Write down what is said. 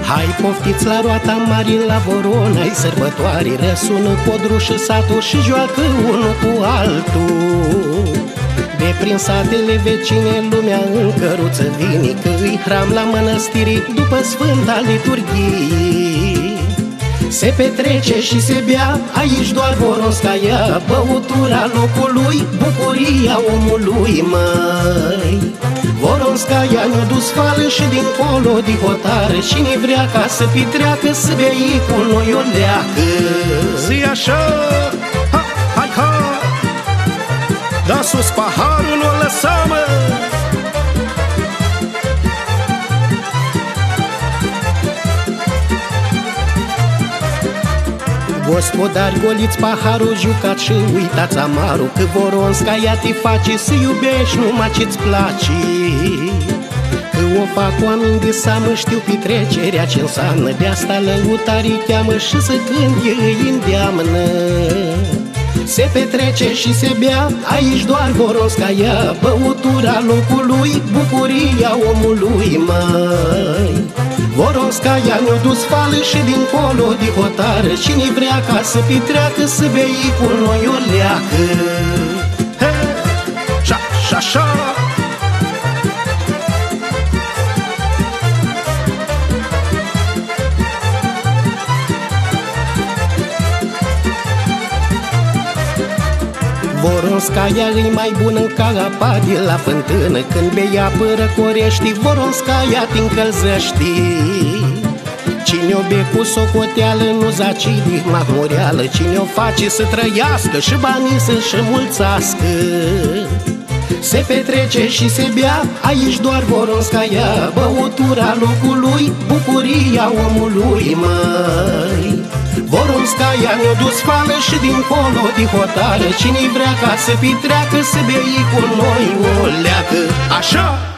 Hai poftiți la roata mari la Vorona, ai sărbătoare, răsună codru și satul și joacă unul cu altul. De prin satele vecine lumea în căruță vine, că îi hram la mănăstiri după Sfânta Liturghie. Se petrece și se bea aici doar Voronskaia, băutura locului, bucuria omului, măi. Voronskaia ne-a dus fală și dincolo de hotară, cine vrea ca să petreacă, să bei cu noi o leacă. Zi așa, ha, hai, ha, da sus paharul, nu-l lăsa, mă. Gospodari, goliți paharul, jucați și uitați amarul, că Voronskaia te face să iubești numai ce-ți place. Că o fac oameni de seamă, știu petrecerea ce înseamnă, de asta lăutarii cheamă și să cânte îi îndeamnă. Se petrece și se bea aici doar Voronskaia, băutura locului, bucuria omului, măi. Voronskaia ne-a dus fală și dincolo de hotară, cine vrea ca să petreacă, să bei cu noi o leacă. Hey, șa-șa-șa. Voronskaia e mai bună ca apa de la fântână, când bei apă răcorești, Voronskaia te încălzești. Cine o be cu socoteală nu zaci de mahmureală, cine o face să trăiască și banii să-și mulțească. Se petrece și se bea aici doar Voronskaia, băutura locului, bucuria omului, măi. Voronskaia ne-a dus fală și dincolo de hotară, cine vrea ca să petreacă, să bei cu noi o leacă. Așa!